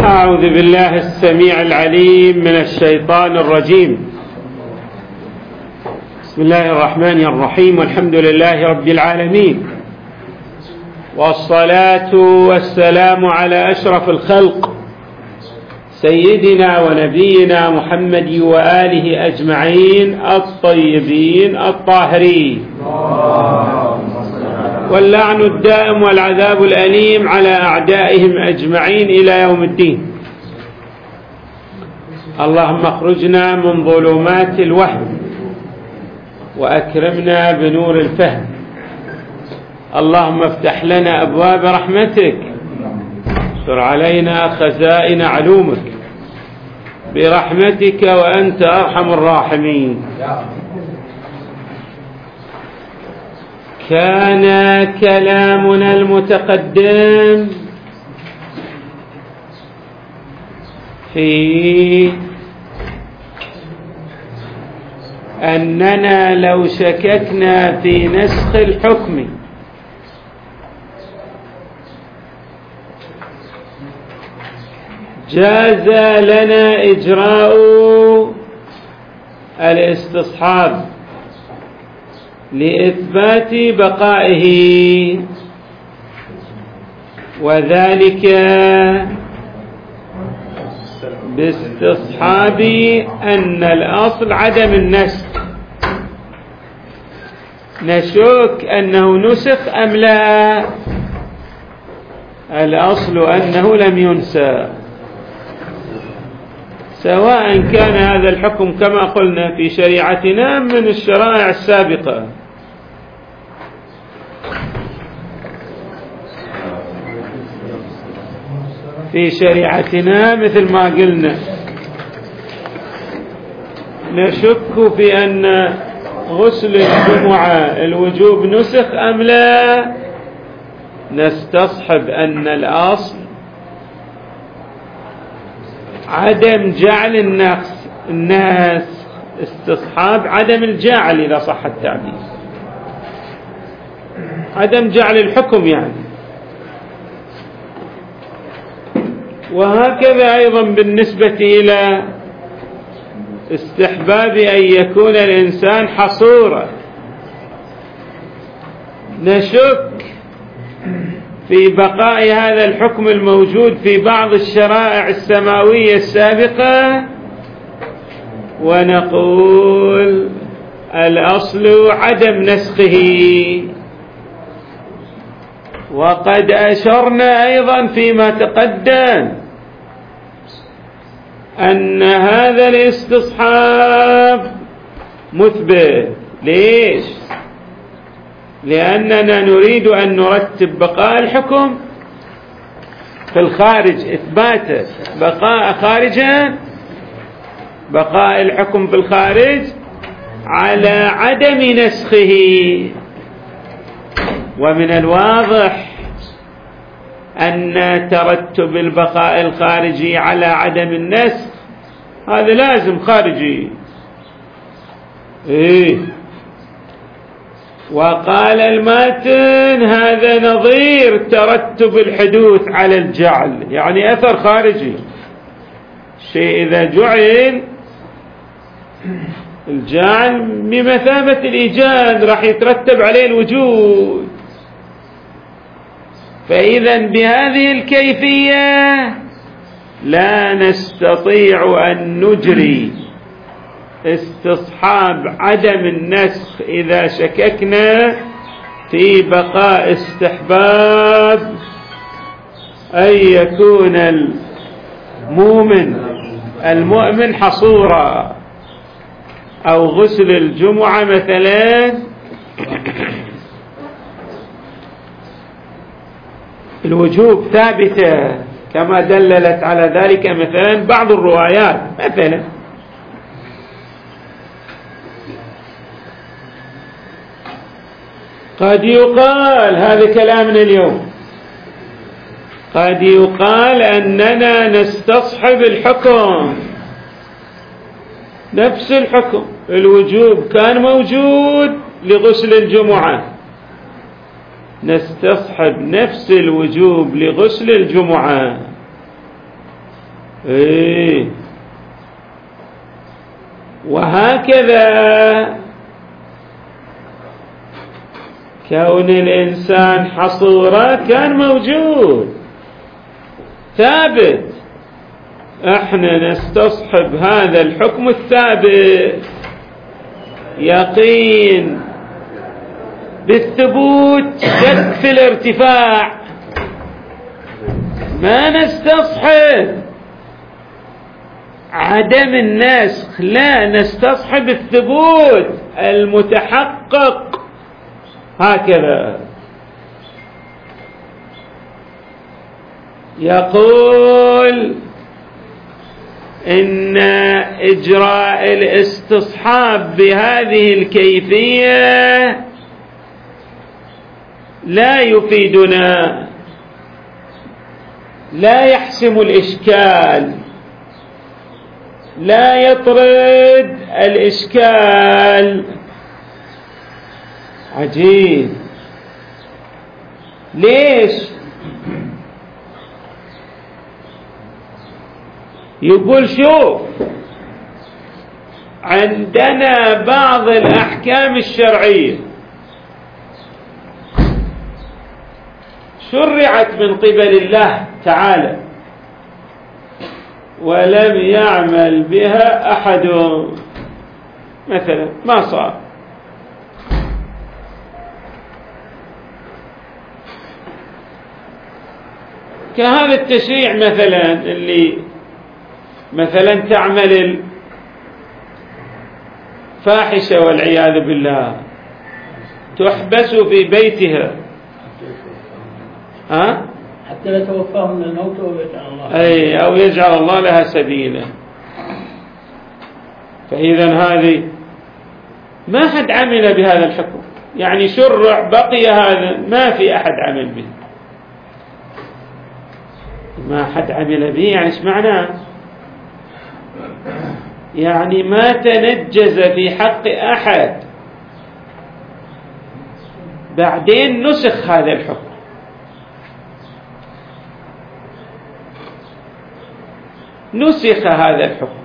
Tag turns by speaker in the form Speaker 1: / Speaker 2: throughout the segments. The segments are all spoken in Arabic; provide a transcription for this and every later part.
Speaker 1: أعوذ بالله السميع العليم من الشيطان الرجيم. بسم الله الرحمن الرحيم، والحمد لله رب العالمين، والصلاة والسلام على أشرف الخلق سيدنا ونبينا محمد وآله أجمعين الطيبين الطاهرين، واللعن الدائم والعذاب الأليم على أعدائهم أجمعين إلى يوم الدين. اللهم اخرجنا من ظلمات الوهم وأكرمنا بنور الفهم. اللهم افتح لنا أبواب رحمتك، استر علينا خزائن علومك برحمتك وأنت أرحم الراحمين. كان كلامنا المتقدم في أننا لو شككنا في نسخ الحكم جاز لنا إجراء الاستصحاب لإثبات بقائه، وذلك باستصحاب أن الأصل عدم النسخ. نشك أنه نسخ أم لا؟ الأصل أنه لم ينسى، سواء كان هذا الحكم كما قلنا في شريعتنا من الشرائع السابقة. في شريعتنا مثل ما قلنا نشك في أن غسل الجمعة الوجوب نسخ أم لا، نستصحب أن الأصل عدم جعل الناس استصحاب عدم الجعل، إذا صح التعبير، عدم جعل الحكم يعني. وهكذا أيضا بالنسبة إلى استحباب أن يكون الإنسان حصورا، نشك في بقاء هذا الحكم الموجود في بعض الشرائع السماوية السابقة، ونقول الأصل عدم نسخه. وقد أشرنا أيضا فيما تقدم أن هذا الاستصحاب مثبت. ليش؟ لأننا نريد أن نرتب بقاء الحكم في الخارج، إثباته بقاء خارجا، بقاء الحكم في الخارج على عدم نسخه. ومن الواضح أن ترتب البقاء الخارجي على عدم النسخ هذا لازم خارجي. وقال الماتن هذا نظير ترتب الحدوث على الجعل، يعني أثر خارجي. شيء إذا جعل الجعل بمثابة الإيجاد راح يترتب عليه الوجود. فإذا بهذه الكيفية لا نستطيع أن نجري استصحاب عدم النسخ إذا شككنا في بقاء استحباب أن يكون المؤمن حصورا، أو غسل الجمعة مثلا الوجوب ثابتة كما دللت على ذلك مثلا بعض الروايات. مثلا قد يقال، هذا كلامنا اليوم، قد يقال أننا نستصحب الحكم، نفس الحكم الوجوب كان موجود لغسل الجمعة، نستصحب نفس الوجوب لغسل الجمعة، إيه. وهكذا كون الإنسان حصورة كان موجود ثابت، احنا نستصحب هذا الحكم الثابت، يقين بالثبوت، شك في الارتفاع، ما نستصحب عدم النسخ، لا نستصحب الثبوت المتحقق. هكذا يقول إن إجراء الاستصحاب بهذه الكيفية لا يفيدنا، لا يحسم الإشكال، لا يطرد الإشكال. عجيب. ليش؟ يقول شوف، عندنا بعض الأحكام الشرعية شرعت من قبل الله تعالى ولم يعمل بها أحد، مثلا ما صار، كهذا التشريع مثلا، اللي مثلا تعمل الفاحشة والعياذ بالله تحبس في بيتها،
Speaker 2: حتى لا توفاهم من الموت أو يجعل الله
Speaker 1: أو يجعل الله لها سبيلا. فإذا هذه ما حد عمل بهذا الحكم، يعني شرع بقي هذا، ما في أحد عمل به، ما حد عمل به، يعني ايش معناه؟ يعني ما تنجز في حق أحد، بعدين نسخ هذا الحكم. نسخ هذا الحكم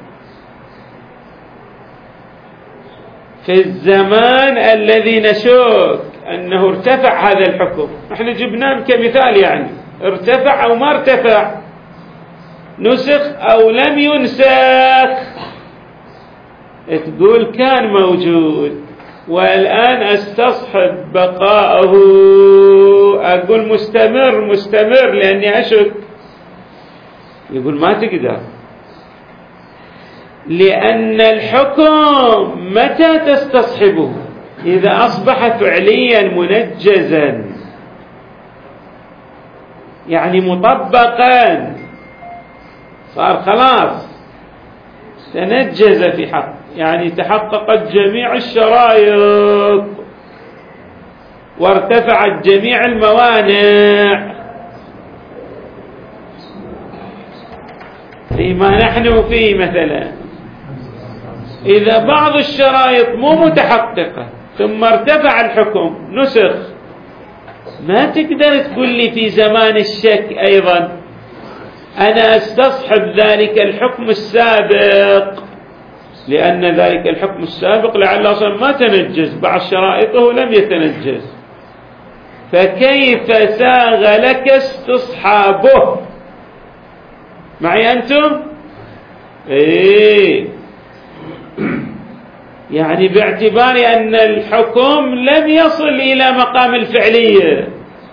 Speaker 1: في الزمان الذي نشك أنه ارتفع هذا الحكم، احنا جبناه كمثال، يعني ارتفع أو ما ارتفع، نسخ أو لم ينسخ. تقول كان موجود والآن استصحب بقاءه، أقول مستمر لأني أشك. يقول ما تقدر، لأن الحكم متى تستصحبه؟ إذا أصبح فعليا منجزا، يعني مطبقا، صار خلاص تنجز في حق، يعني تحققت جميع الشرائط وارتفعت جميع الموانع فيما نحن فيه. مثلا إذا بعض الشرائط مو متحققة ثم ارتفع الحكم نسخ، ما تقدر تقول لي في زمان الشك أيضا أنا استصحب ذلك الحكم السابق، لأن ذلك الحكم السابق لعل أصلا ما تنجز، بعض شرائطه لم يتنجز، فكيف ساغ لك استصحابه؟ معي أنتم؟ إيه، يعني باعتبار أن الحكم لم يصل إلى مقام الفعلية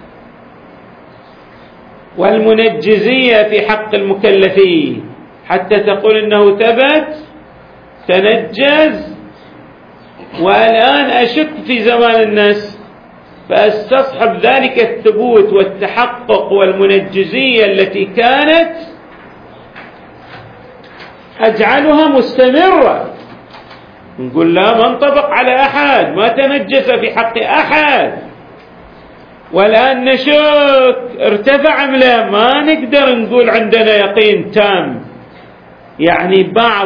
Speaker 1: والمنجزية في حق المكلفين حتى تقول إنه ثبت تنجز، والآن أشك في زمان الناس، فأستصحب ذلك الثبوت والتحقق والمنجزية التي كانت أجعلها مستمرة. نقول لا، ما انطبق على أحد، ما تنجس في حق أحد، والآن نشك ارتفع أم لا، ما نقدر نقول عندنا يقين تام، يعني بعض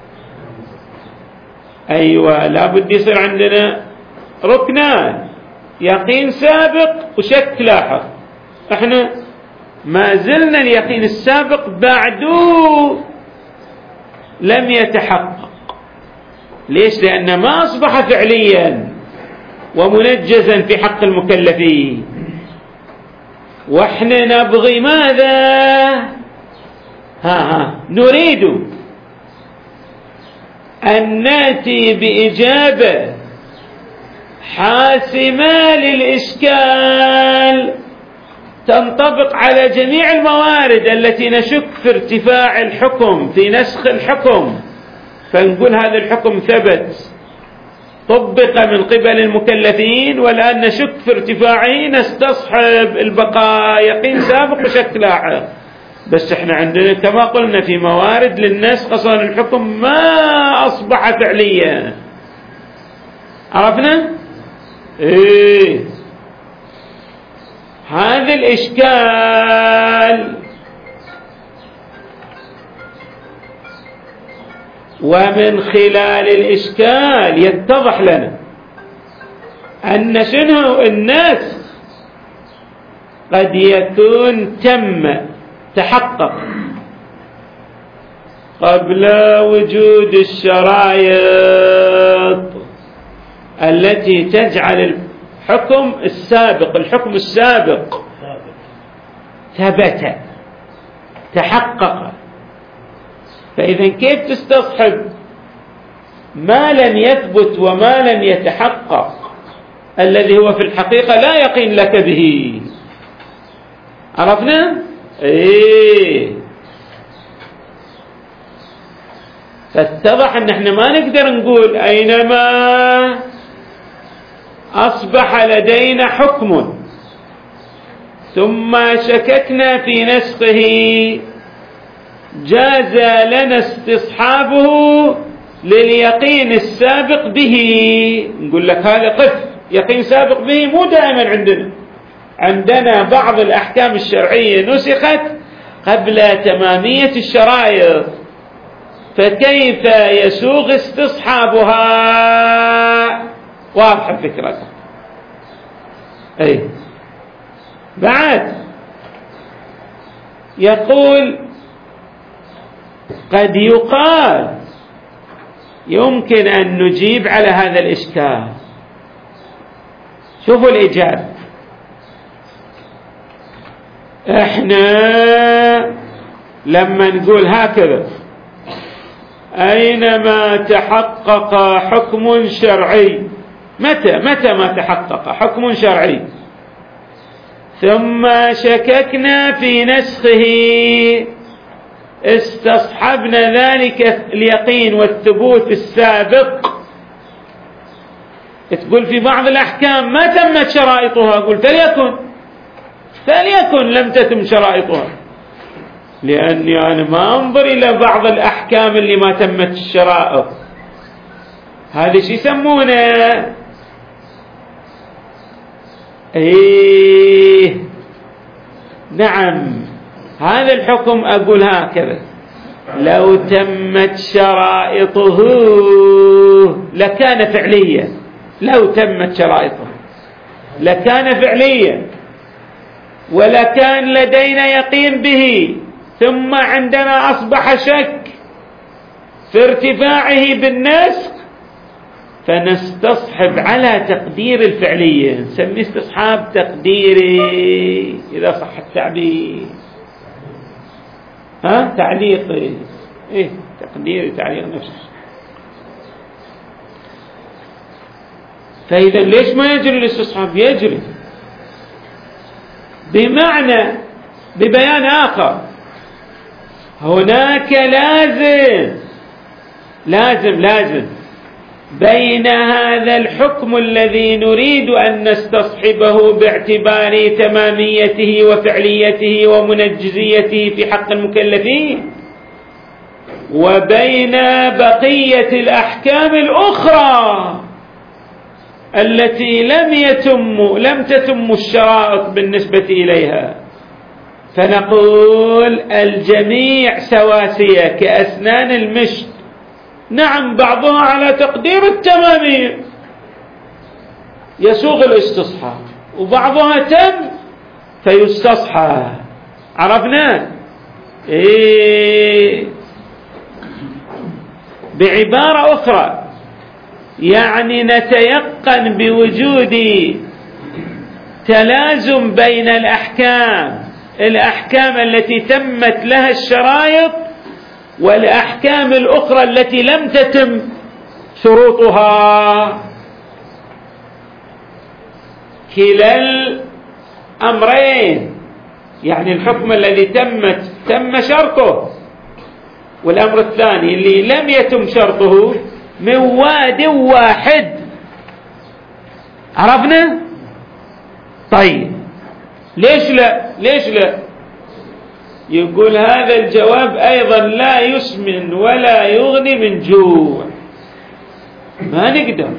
Speaker 1: لابد يصير عندنا ركنان، يقين سابق وشك لاحق. احنا ما زلنا اليقين السابق بعده لم يتحقق. ليش؟ لأنه ما أصبح فعليا ومنجزا في حق المكلفين. وإحنا نبغي ماذا؟ نريد أن نأتي بإجابة حاسمة للإشكال تنطبق على جميع الموارد التي نشك في ارتفاع الحكم، في نسخ الحكم، فنقول هذا الحكم ثبت طبق من قبل المكلفين، والآن نشك في ارتفاعه، نستصحب البقاء يقين سابق وشك لاحق. بس احنا عندنا كما قلنا في موارد للنسخ أصلا الحكم ما أصبح فعليا. عرفنا؟ هذا الإشكال. ومن خلال الإشكال يتضح لنا أن شنو الناس قد يكون تحقق قبل وجود الشرائط التي تجعل الحكم السابق ثبت تحقق. فإذا كيف تستصحب ما لم يثبت وما لم يتحقق الذي هو في الحقيقة لا يقين لك به؟ عرفنا؟ فاتضح أن احنا ما نقدر نقول أينما أصبح لدينا حكم ثم شككنا في نسخه جاز لنا استصحابه لليقين السابق به. نقول لك هذا قف يقين سابق به مو دائما عندنا بعض الأحكام الشرعية نسخت قبل تمامية الشرائط، فكيف يسوغ استصحابها؟ واضح الفكرة. بعد يقول قد يقال يمكن أن نجيب على هذا الإشكال. شوفوا الإجابة. احنا لما نقول هكذا أينما تحقق حكم شرعي، متى ما تحقق حكم شرعي ثم شككنا في نسخه استصحبنا ذلك اليقين والثبوت السابق. تقول في بعض الأحكام ما تمت شرائطها، قل فليكن لم تتم شرائطها، لأني أنا ما أنظر إلى بعض الأحكام اللي ما تمت الشرائط. هذا شو يسمونه؟ نعم، هذا الحكم أقول هكذا: لو تمت شرائطه لكان فعليا. لو تمت شرائطه لكان فعليا ولكان لدينا يقين به، ثم عندنا أصبح شك في ارتفاعه بالنسخ، فنستصحب على تقدير الفعلية، نسميه استصحاب تقديري إذا صح التعبير. تعليقي، تقديري، تعليق نفسه. فإذا ليش ما يجري الاستصحاب؟ يجري بمعنى ببيان آخر، هناك لازم بين هذا الحكم الذي نريد أن نستصحبه باعتبار تماميته وفعليته ومنجزيته في حق المكلفين، وبين بقية الأحكام الأخرى التي لم تتم الشرائط بالنسبة إليها، فنقول الجميع سواسية كأسنان المشط. نعم، بعضها على تقدير التمامية يسوغ الاستصحاب، وبعضها تم فيستصحب. عرفنا؟ بعبارة أخرى يعني نتيقن بوجود تلازم بين الأحكام التي تمت لها الشرائط والأحكام الأخرى التي لم تتم شروطها. كلا الأمرين، يعني الحكم الذي تم شرطه، والأمر الثاني اللي لم يتم شرطه من واد واحد. عرفنا؟ طيب ليش لا؟ يقول هذا الجواب أيضا لا يسمن ولا يغني من جوع. ما نقدر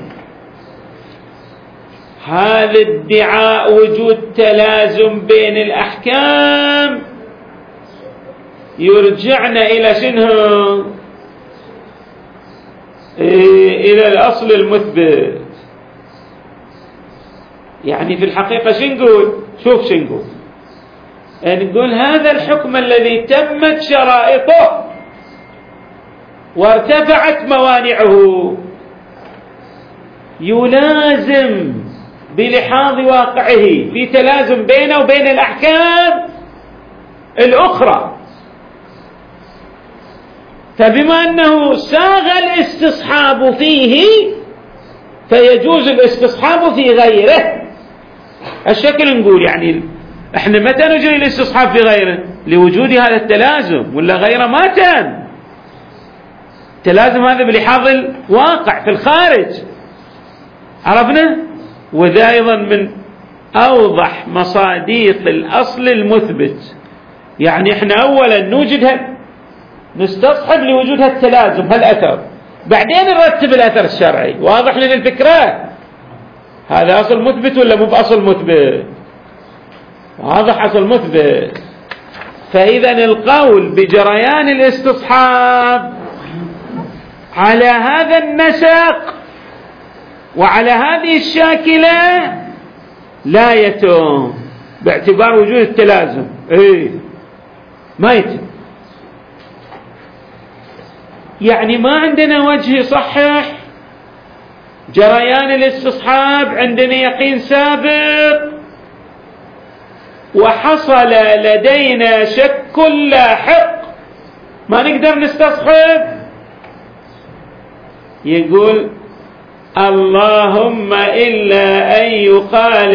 Speaker 1: هذا ادعاء وجود تلازم بين الأحكام يرجعنا إلى شنو؟ إلى الأصل المثبت. يعني في الحقيقة شنقول؟ شوف شنقول، نقول هذا الحكم الذي تمت شرائطه وارتفعت موانعه يلازم بلحاظ واقعه في تلازم بينه وبين الأحكام الأخرى. فبما أنه ساغ الاستصحاب فيه فيجوز الاستصحاب في غيره. الشكل نقول يعني احنا متى نجري الاستصحاب في غيره؟ لوجود هذا التلازم، ولا غيره ما تم. التلازم هذا بلحاظ الواقع في الخارج. عرفنا؟ وذا أيضا من أوضح مصادق الأصل المثبت. يعني احنا أولا نستصحب لوجود هالتلازم هالأثر، بعدين نرتب الأثر الشرعي. واضح لنا الفكرة؟ هذا أصل مثبت ولا مو بأصل مثبت؟ واضح أصل مثبت. فإذا القول بجريان الاستصحاب على هذا النسق وعلى هذه الشاكلة لا يتم باعتبار وجود التلازم. ما يتم. يعني ما عندنا وجه يصحح جريان الاستصحاب، عندنا يقين سابق وحصل لدينا شك لاحق ما نقدر نستصحب. يقول اللهم إلا أن يقال.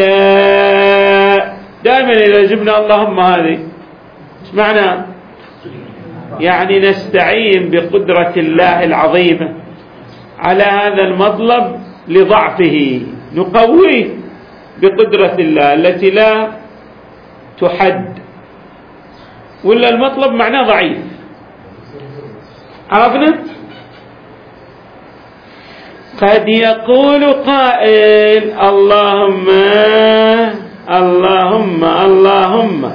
Speaker 1: دائما إذا جبنا اللهم هذه ايش معنى؟ يعني نستعين بقدرة الله العظيمة على هذا المطلب لضعفه، نقويه بقدرة الله التي لا تحد، ولا المطلب معناه ضعيف. عرفنا؟ قد يقول قائل اللهم اللهم اللهم،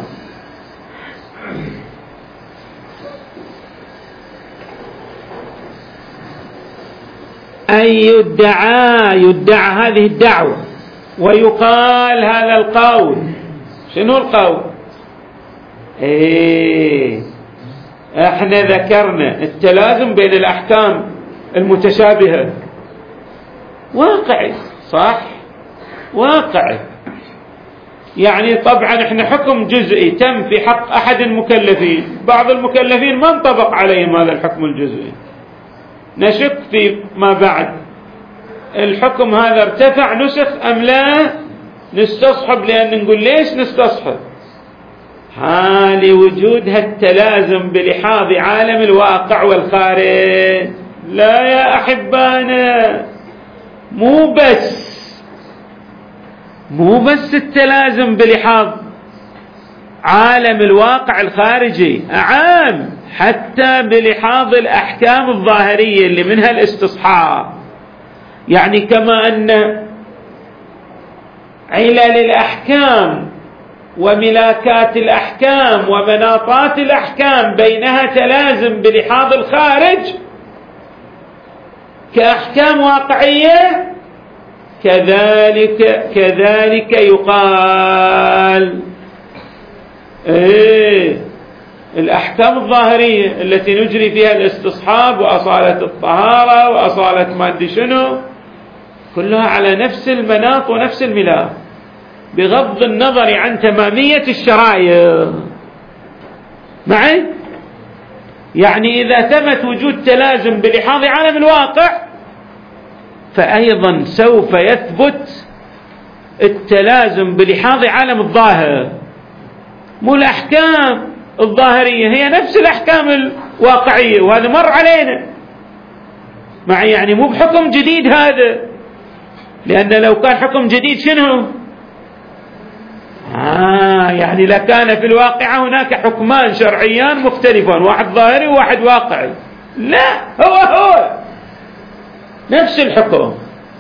Speaker 1: أن يدعى هذه الدعوة ويقال هذا القول. شنو القول؟ احنا ذكرنا التلازم بين الأحكام المتشابهة واقعي، صح؟ واقعي. يعني طبعا احنا حكم جزئي تم في حق أحد المكلفين، بعض المكلفين ما انطبق عليهم هذا الحكم الجزئي، نشك في ما بعد الحكم هذا ارتفع نسخ أم لا، نستصحب. لأن نقول ليش نستصحب؟ لوجود هالتلازم بلحاظ عالم الواقع والخارج. لا يا أحبانا، مو بس التلازم بلحاظ عالم الواقع الخارجي، عام حتى بلحاظ الأحكام الظاهرية اللي منها الاستصحاب. يعني كما أن علل الأحكام وملاكات الأحكام ومناطات الأحكام بينها تلازم بلحاظ الخارج كأحكام واقعية، كذلك يقال الأحكام الظاهرية التي نجري فيها الاستصحاب وأصالة الطهارة وأصالة ما أدري شنو، كلها على نفس المناط ونفس الملاك، بغض النظر عن تمامية الشرائع معي. يعني إذا ثبت وجود تلازم بلحاظ عالم الواقع، فأيضا سوف يثبت التلازم بلحاظ عالم الظاهر. مو الأحكام الظاهرية هي نفس الأحكام الواقعية، وهذا مر علينا معي. يعني مو بحكم جديد هذا، لأن لو كان حكم جديد شنو؟ يعني لكان في الواقع هناك حكمان شرعيان مختلفان، واحد ظاهري وواحد واقعي. لا، هو نفس الحكم.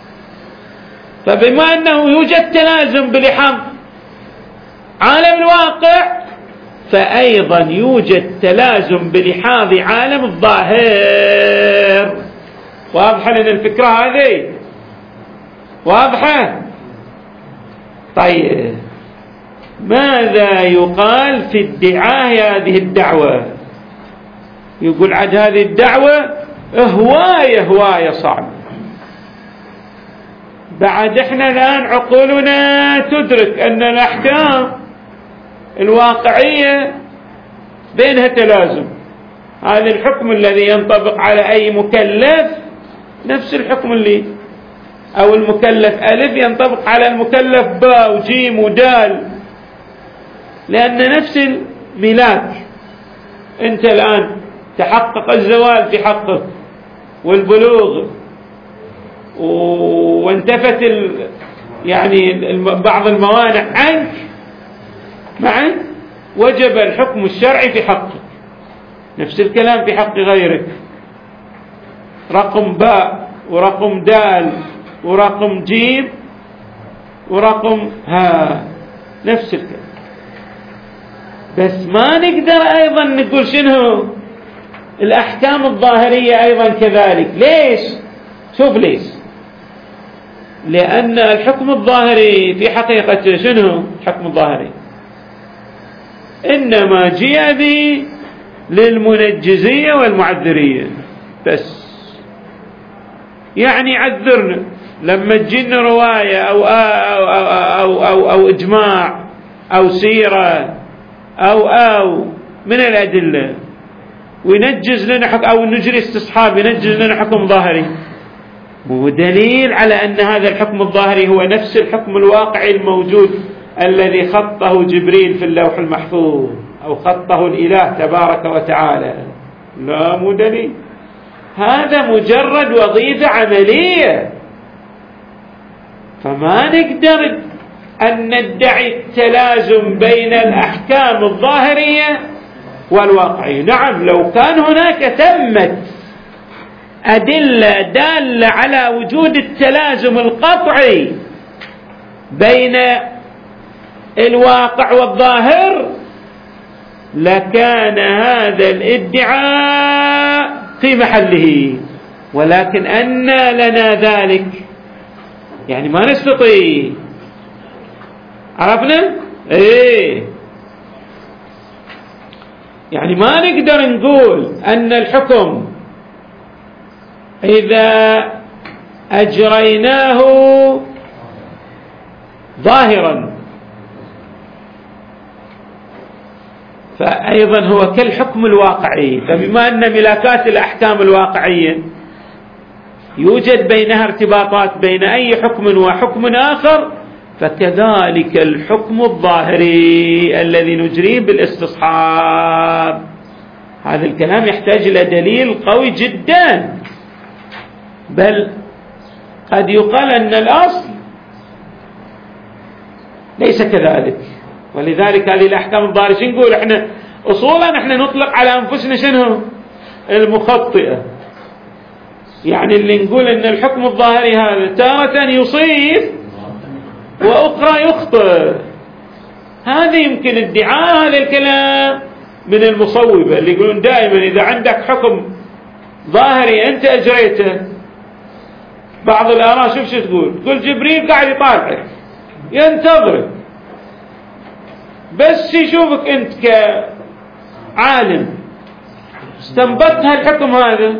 Speaker 1: فبما أنه يوجد تلازم بلحاظ عالم الواقع، فأيضا يوجد تلازم بلحاظ عالم الظاهر. واضحة لنا الفكرة هذه؟ واضحة؟ طيب، ماذا يقال في ادعاء هذه الدعوة؟ يقول عاد هذه الدعوة هواية صعبة. بعد احنا الآن عقولنا تدرك أن الأحكام الواقعية بينها تلازم. هذا الحكم الذي ينطبق على أي مكلف نفس الحكم اللي، أو المكلف ألف ينطبق على المكلف باء وجيم ودال، لأن نفس الملاك. أنت الآن تحقق الزوال في حقك والبلوغ، وانتفت يعني بعض الموانع عنك معا، وجب الحكم الشرعي في حقك. نفس الكلام في حق غيرك، رقم باء ورقم دال ورقم جيم ورقم نفس الكلام. بس ما نقدر أيضا نقول شنو الأحكام الظاهرية أيضا كذلك. ليش؟ شوف ليش. لأن الحكم الظاهري في حقيقة شنو الحكم الظاهري؟ إنما جاء به للمنجزية والمعذرية بس. يعني عذرنا لما تجينا رواية أو إجماع أو سيرة أو من الأدلة، وينجز لنا حكم، أو نجري استصحاب ينجز لنا حكم ظاهري، مو دليل على أن هذا الحكم الظاهري هو نفس الحكم الواقعي الموجود الذي خطه جبريل في اللوح المحفوظ أو خطه الإله تبارك وتعالى. لا، مو دليل. هذا مجرد وظيفة عملية. فما نقدر أن ندعي التلازم بين الأحكام الظاهرية والواقعية. نعم، لو كان هناك ثمة أدلة دالة على وجود التلازم القطعي بين الواقع والظاهر، لكان هذا الادعاء في محله. ولكن أن لنا ذلك؟ يعني ما نستطيع. عرفنا؟ يعني ما نقدر نقول أن الحكم إذا أجريناه ظاهرا فأيضا هو كالحكم الواقعي. فبما أن ملاكات الأحكام الواقعية يوجد بينها ارتباطات بين أي حكم وحكم آخر، فكذلك الحكم الظاهري الذي نجريه بالاستصحاب. هذا الكلام يحتاج إلى دليل قوي جدا، بل قد يقال أن الأصل ليس كذلك. ولذلك هذه الأحكام الظاهرية نقول احنا أصولا احنا نطلق على أنفسنا شنو المخطئة. يعني اللي نقول أن الحكم الظاهري هذا تارة يصيب وأخرى يخطئ. هذا يمكن ادعاء هذا الكلام من المصوبة اللي يقولون دائما إذا عندك حكم ظاهري أنت أجريته، بعض الآراء شوف شو تقول جبريل قاعد يطالعك ينتظرك، بس يشوفك أنت عالم استنبطت هالحكم هذا،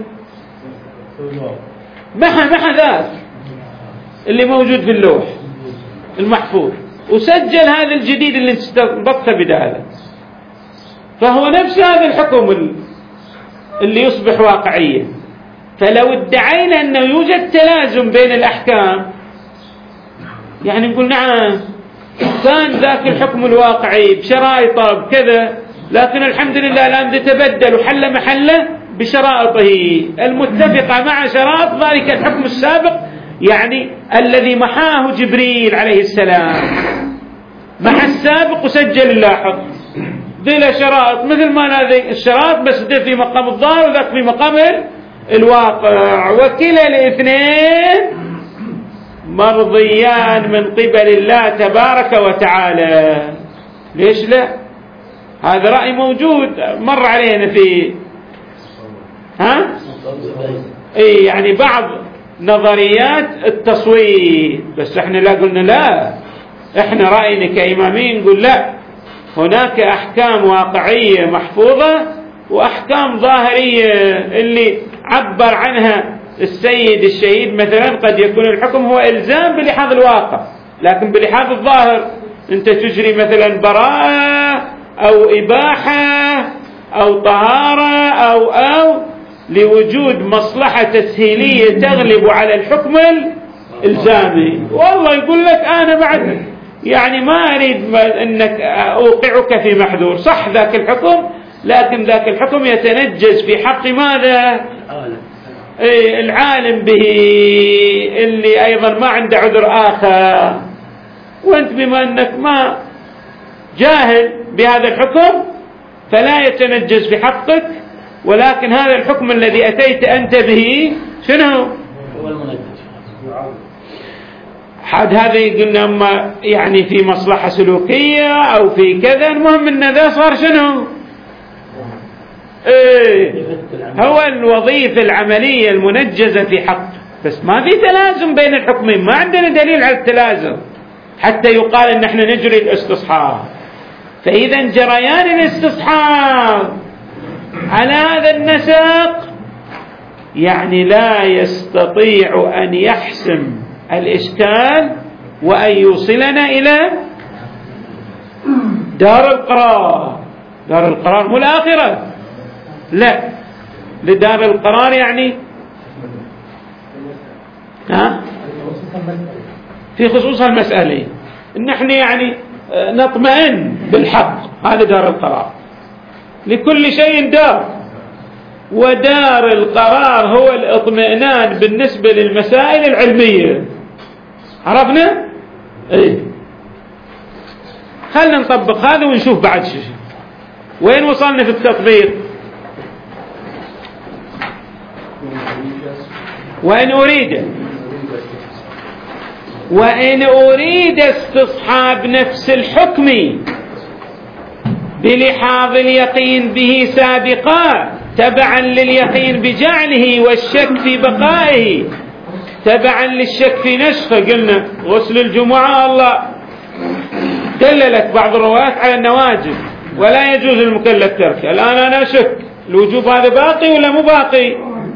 Speaker 1: محى ذاك اللي موجود في اللوح المحفوظ وسجل هذا الجديد اللي استنبطته بداله، فهو نفس هذا الحكم اللي يصبح واقعيا. فلو ادعينا أنه يوجد تلازم بين الأحكام، يعني نقول نعم كان ذاك الحكم الواقعي بشرائطه بكذا، لكن الحمد لله الآن تبدل وحل محله بشرائطه المتفقة مع شرائط ذلك الحكم السابق، يعني الذي محاه جبريل عليه السلام مع السابق وسجل اللاحق. ذي له شرائط مثل ما هذه الشرائط، بس ده في مقام الظاهر وذاك في مقام الواقع، وكلا الاثنين مرضيان من قبل الله تبارك وتعالى. ليش لا؟ هذا رأي موجود مر علينا في يعني بعض نظريات التصويت، بس احنا لا قلنا لا، احنا رأينا كإمامين نقول لا، هناك أحكام واقعية محفوظة وأحكام ظاهرية اللي عبر عنها السيد الشهيد مثلا قد يكون الحكم هو إلزام بلحاظ الواقع، لكن بلحاظ الظاهر أنت تجري مثلا براءة أو إباحة أو طهارة أو لوجود مصلحة تسهيلية تغلب على الحكم الإلزامي. والله يقول لك أنا بعد يعني ما أريد أنك أوقعك في محذور، صح ذاك الحكم، لكن ذاك الحكم يتنجز في حق ماذا؟ العالم به اللي أيضا ما عنده عذر آخر، وأنت بما أنك ما جاهل بهذا الحكم فلا يتنجز في حقك، ولكن هذا الحكم الذي أتيت أنت به شنو؟ هو المنجز. حد هذه قلنا أما يعني في مصلحة سلوكية أو في كذا، المهم أن ذا صار شنو؟ هو الوظيفة العملية المنجزة في حق، بس ما في تلازم بين الحكمين، ما عندنا دليل على التلازم حتى يقال أن احنا نجري الاستصحاب. فإذا جريان الاستصحاب على هذا النسق يعني لا يستطيع أن يحسم الإشكال وأن يوصلنا إلى دار القرار. دار القرار مو الآخرة، لا، لدار القرار يعني في خصوص المسألة إن احنا يعني نطمئن بالحق، هذا دار القرار. لكل شيء دار، ودار القرار هو الاطمئنان بالنسبة للمسائل العلمية. عرفنا؟ ايه، خلنا نطبق هذا ونشوف بعد شيء وين وصلنا في التطبيق. وإن أريد استصحاب نفس الحكم بلحاظ اليقين به سابقا تبعا لليقين بجعله والشك في بقائه تبعا للشك في نسخه. قلنا غسل الجمعة الله دللت بعض الروايات على النواجذ ولا يجوز للمكلف تركه. الآن أنا أشك الوجوب هذا باقي ولا مو باقي؟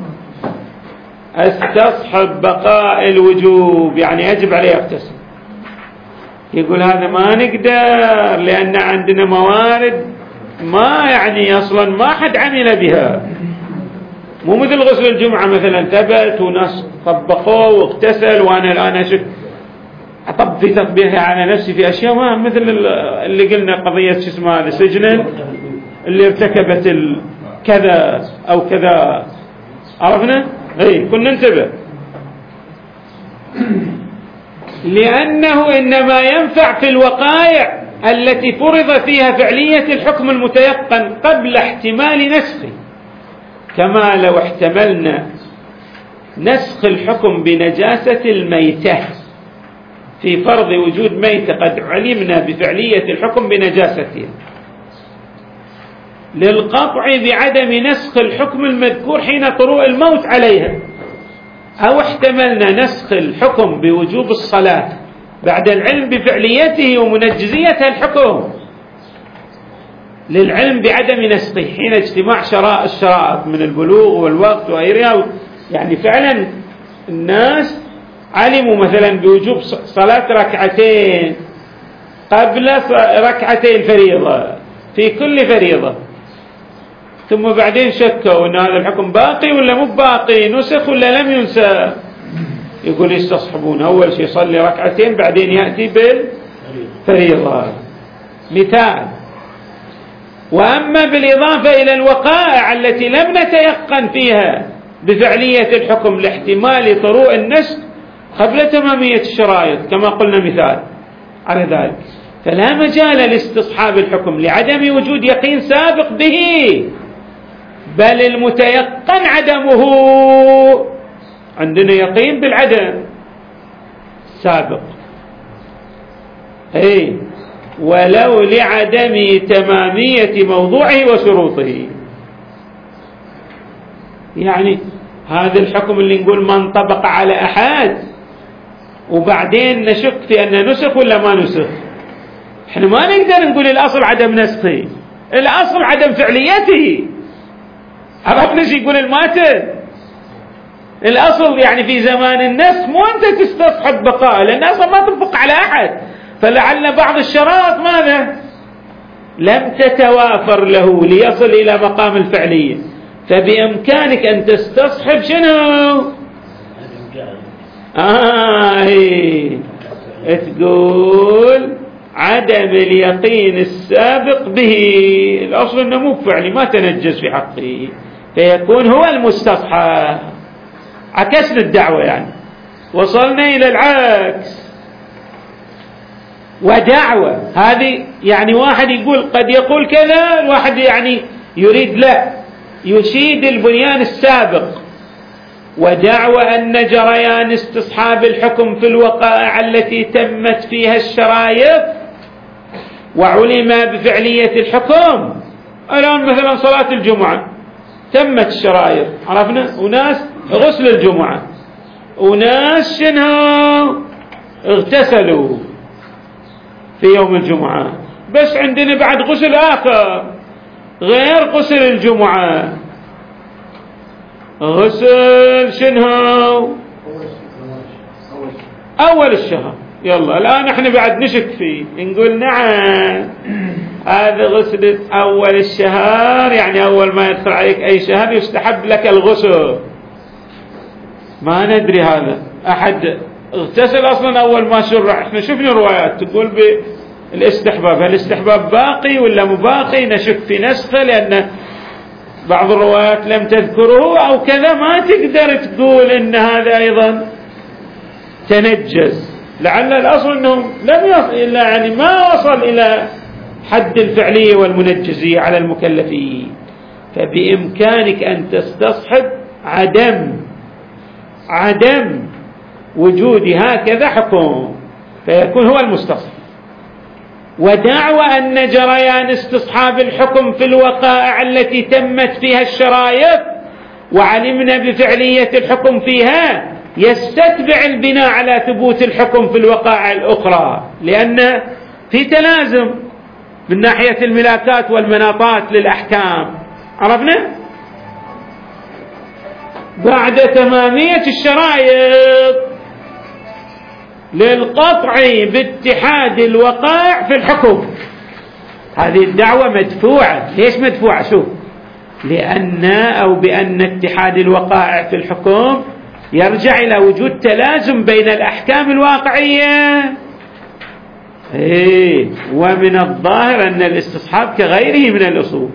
Speaker 1: استصحب بقاء الوجوب، يعني يجب عليه يغتسل. يقول هذا ما نقدر لأن عندنا موارد ما يعني أصلا ما حد عمل بها، مو مثل غسل الجمعة مثلا ثبت وناس طبقوه واغتسل، وأنا الآن أشك أطب في تطبيقها على نفسي في أشياء ما مثل اللي قلنا قضية شو اسمها هذا سجن اللي ارتكبت كذا أو كذا. عرفنا؟ اي كنا ننتبه، لأنه إنما ينفع في الوقائع التي فرض فيها فعلية الحكم المتيقن قبل احتمال نسخه، كما لو احتملنا نسخ الحكم بنجاسة الميتة في فرض وجود ميتة قد علمنا بفعلية الحكم بنجاستها للقطع بعدم نسخ الحكم المذكور حين طروء الموت عليها، أو احتملنا نسخ الحكم بوجوب الصلاة بعد العلم بفعليته ومنجزية الحكم. للعلم بعدم نسخه حين اجتماع الشرائط من البلوغ والوقت وغيرها. يعني فعلا الناس علموا مثلا بوجوب صلاة ركعتين قبل ركعتي الفريضة في كل فريضة، ثم بعدين شكوا أن هذا الحكم باقي ولا مو باقي، نسخ ولا لم ينسخ. يقول يستصحبون أول شيء يصلي ركعتين بعدين يأتي بالفريضة مثال. وأما بالإضافة إلى الوقائع التي لم نتيقن فيها بفعلية الحكم لاحتمال طروء النسخ قبل تمامية الشرائط كما قلنا مثال على ذلك، فلا مجال لاستصحاب الحكم لعدم وجود يقين سابق به، بل المتيقن عدمه. عندنا يقين بالعدم سابق ولو لعدم تمامية موضوعه وشروطه. يعني هذا الحكم اللي نقول ما انطبق على أحد وبعدين نشك في أنه نسخ ولا ما نسخ، احنا ما نقدر نقول الأصل عدم نسخه، الأصل عدم فعليته. عرفنا شو يقول الماتن؟ الأصل يعني في زمان النسخ مو أنت تستصحب بقاء، لأن أصلا ما تنطبق على أحد، فلعل بعض الشرائط ماذا لم تتوافر له ليصل إلى مقام الفعلية، فبإمكانك أن تستصحب شنو؟ تقول عدم اليقين السابق به، الأصل أنه مو فعلي ما تنجز في حقه، فيكون هو المستصحب. عكسنا الدعوة، يعني وصلنا إلى العكس. ودعوة هذه يعني واحد يقول قد يقول كذا، الواحد يعني يريد لا يشيد البنيان السابق. ودعوى أن جريان استصحاب الحكم في الوقائع التي تمت فيها الشرائط وعلم بفعلية الحكم. الآن مثلا صلاة الجمعة تمت الشرائط، عرفنا وناس غسل الجمعة وناس شنو اغتسلوا في يوم الجمعة، بس عندنا بعد غسل آخر غير غسل الجمعة، غسل شنو أول الشهر. يلا الآن احنا بعد نشك فيه، نقول نعم هذا غسل أول الشهر، يعني أول ما يدخل عليك أي شهر يستحب لك الغسل. ما ندري هذا أحد اغتسل أصلا أول ما شرع، احنا شفنا روايات تقول بالاستحباب، هل الاستحباب باقي ولا مباقي؟ نشك في نسخه لأن بعض الروايات لم تذكره أو كذا، ما تقدر تقول إن هذا أيضا تنجز، لعل الأصل أنه لم يصل إلا يعني ما وصل إلى حد الفعلية والمنجزية على المكلفين. فبإمكانك أن تستصحب عدم وجود هكذا حكم، فيكون هو المستصحب. ودعوى أن جريان استصحاب الحكم في الوقائع التي تمت فيها الشرائط وعلمنا بفعلية الحكم فيها يستتبع البناء على ثبوت الحكم في الوقائع الأخرى، لأن في تلازم من ناحية الملاكات والمناطات للأحكام. عرفنا؟ بعد تمامية الشرائط للقطع باتحاد الوقائع في الحكم. هذه الدعوة مدفوعة. ليش مدفوعة؟ شوف، بأن اتحاد الوقائع في الحكم يرجع إلى وجود تلازم بين الأحكام الواقعية. ومن الظاهر أن الاستصحاب كغيره من الأصول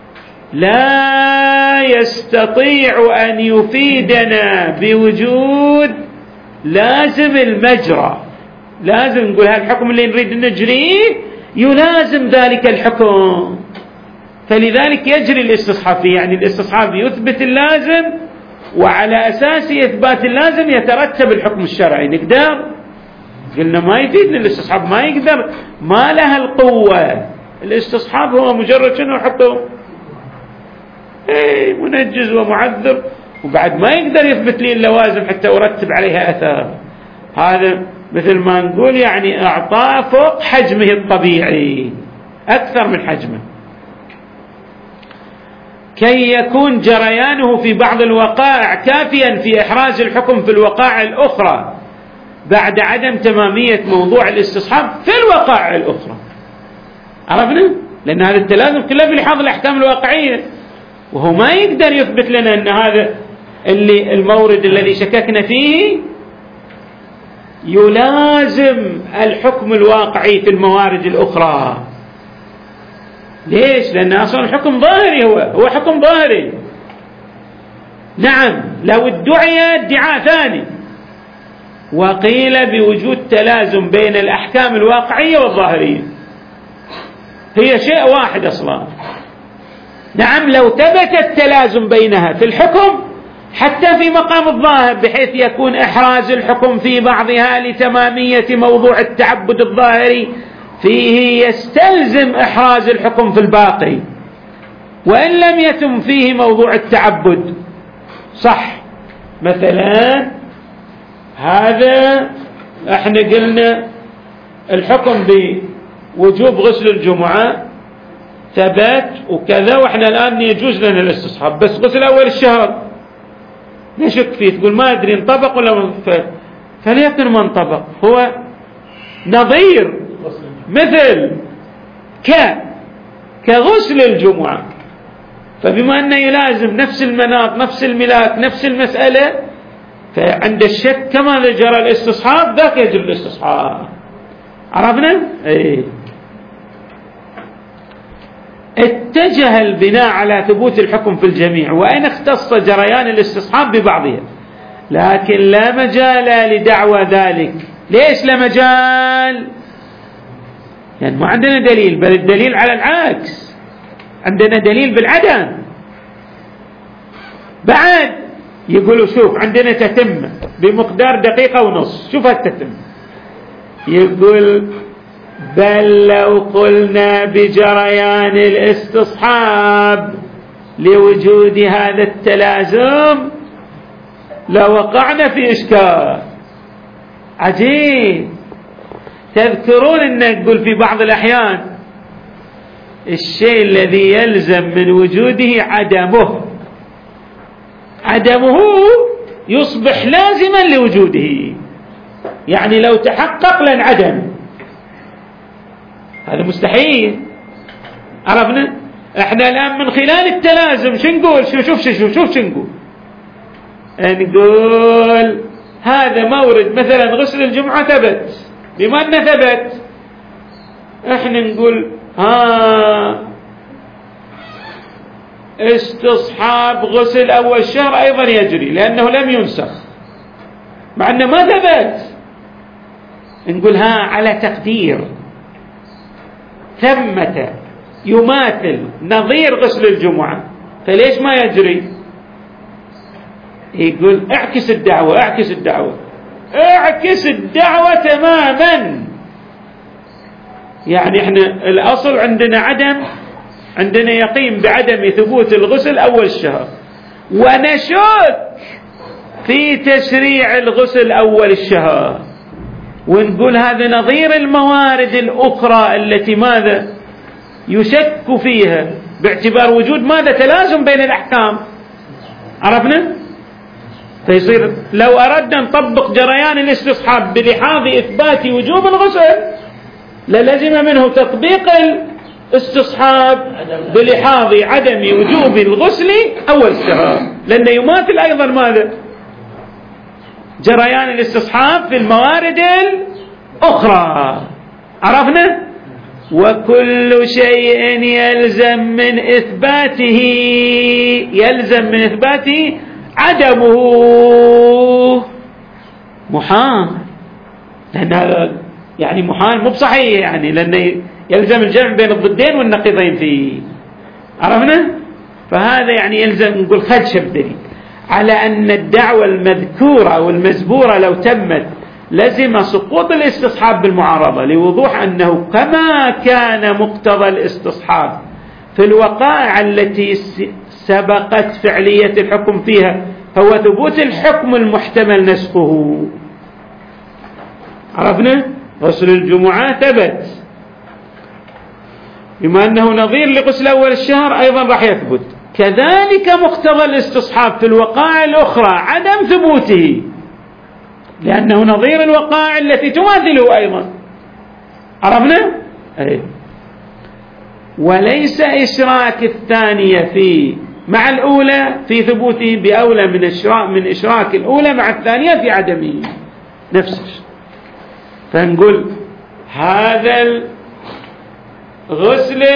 Speaker 1: لا يستطيع أن يفيدنا بوجود لازم المجرى. لازم نقول هالحكم اللي نريد نجريه يلازم ذلك الحكم، فلذلك يجري الاستصحاب فيه. يعني الاستصحاب يثبت اللازم، وعلى أساس إثبات اللازم يترتب الحكم الشرعي. نقدر قلنا ما يفيدنا الاستصحاب، ما يقدر، ما لها القوة. الاستصحاب هو مجرد شنو حكم منجز ومعذر، وبعد ما يقدر يثبت لي اللوازم حتى أرتب عليها أثر. هذا مثل ما نقول يعني أعطاه فوق حجمه الطبيعي، أكثر من حجمه. كي يكون جريانه في بعض الوقائع كافيا في إحراز الحكم في الوقائع الأخرى بعد عدم تمامية موضوع الاستصحاب في الوقائع الأخرى. عرفنا؟ لأن هذا التلازم كله بلحاظ الأحكام الواقعية، وهو ما يقدر يثبت لنا أن هذا المورد الذي شككنا فيه يلازم الحكم الواقعي في الموارد الأخرى. ليش؟ لأن أصلا الحكم ظاهري، هو حكم ظاهري. نعم، لو ادعي ادعاء ثاني وقيل بوجود تلازم بين الأحكام الواقعية والظاهرية، هي شيء واحد أصلا. نعم، لو ثبت التلازم بينها في الحكم حتى في مقام الظاهر، بحيث يكون إحراز الحكم في بعضها لتمامية موضوع التعبد الظاهري فيه يستلزم إحراز الحكم في الباقي، وإن لم يتم فيه موضوع التعبد. صح، مثلا هذا احنا قلنا الحكم بوجوب غسل الجمعة ثبت وكذا، واحنا الآن يجوز لنا الاستصحاب، بس غسل أول الشهر نشك فيه، تقول ما أدري انطبق ولا ما، فليكن ما انطبق، هو نظير مثل كغسل الجمعة، فبما أنه يلازم نفس المناط نفس الملاك نفس المسألة، فعند الشك كما جرى الاستصحاب ذاك يجري الاستصحاب. عرفنا؟ ايه. اتجه البناء على ثبوت الحكم في الجميع، وإن اختص جريان الاستصحاب ببعضها، لكن لا مجال لدعوى ذلك. ليش لا مجال؟ يعني ما عندنا دليل، بل الدليل على العكس، عندنا دليل بالعدم. بعد يقولوا شوف عندنا تتمة بمقدار دقيقة ونص، شوف التتمة، يقول بل لو قلنا بجريان الاستصحاب لوجود هذا التلازم لوقعنا في إشكال عجيب. تذكرون أن يقول في بعض الأحيان الشيء الذي يلزم من وجوده عدمه يصبح لازما لوجوده، يعني لو تحقق لانعدم، هذا مستحيل. عرفنا؟ احنا الآن من خلال التلازم شو نقول؟ شوف نقول هذا مورد مثلا غسل الجمعة ثبت، بما أنه ثبت احنا نقول استصحاب غسل أول شهر أيضا يجري لأنه لم ينسخ، مع أنه ما ثبت. نقول على تقدير ثمة يماثل نظير غسل الجمعة، فليش ما يجري؟ يقول اعكس الدعوة تماما. يعني احنا الأصل عندنا عندنا يقين بعدم ثبوت الغسل أول الشهر، ونشك في تشريع الغسل أول الشهر، ونقول هذا نظير الموارد الأخرى التي ماذا يشك فيها باعتبار وجود ماذا تلازم بين الأحكام. عرفنا؟ فيصير لو أردنا نطبق جريان الاستصحاب بلحاظ إثبات وجوب الغسل للزم منه تطبيق الاستصحاب بلحاظ عدم وجوب الغسل أول الشهر، لأنه يماثل أيضا ماذا؟ جريان الاستصحاب في الموارد الأخرى. عرفنا؟ وكل شيء يلزم من إثباته عدمه محال، لأن هذا يعني محال مو بصحيح، يعني لأنه يلزم الجمع بين الضدين والنقيضين فيه. عرفنا؟ فهذا يعني يلزم نقول خدش بدليل على أن الدعوة المذكورة والمزبورة لو تمت لزم سقوط الاستصحاب بالمعارضة، لوضوح أنه كما كان مقتضى الاستصحاب في الوقائع التي سبقت فعلية الحكم فيها هو ثبوت الحكم المحتمل نسخه. عرفنا؟ غسل الجمعة ثبت، بما أنه نظير لغسل أول الشهر أيضا راح يثبت، كذلك مقتضى الاستصحاب في الوقائع الأخرى عدم ثبوته، لأنه نظير الوقائع التي تماثله أيضا. عرفنا؟ وليس إشراك الثانية مع الأولى في ثبوته بأولى من إشراك الأولى مع الثانية في عدمه، نفس الشيء. فنقول هذا غسل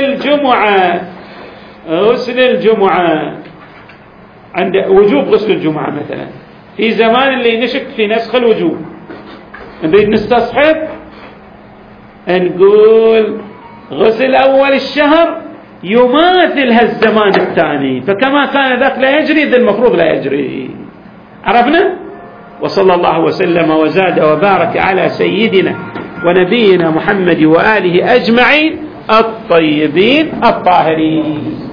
Speaker 1: الجمعة عند وجوب غسل الجمعة مثلا، في زمان اللي نشك في نسخ الوجوب نريد نستصحب، نقول غسل أول الشهر يماثل هالزمان الثاني، فكما كان ذاك لا يجري ذا المفروض لا يجري. عرفنا؟ وصلى الله وسلم وزاد وبارك على سيدنا ونبينا محمد وآله أجمعين الطيبين الطاهرين.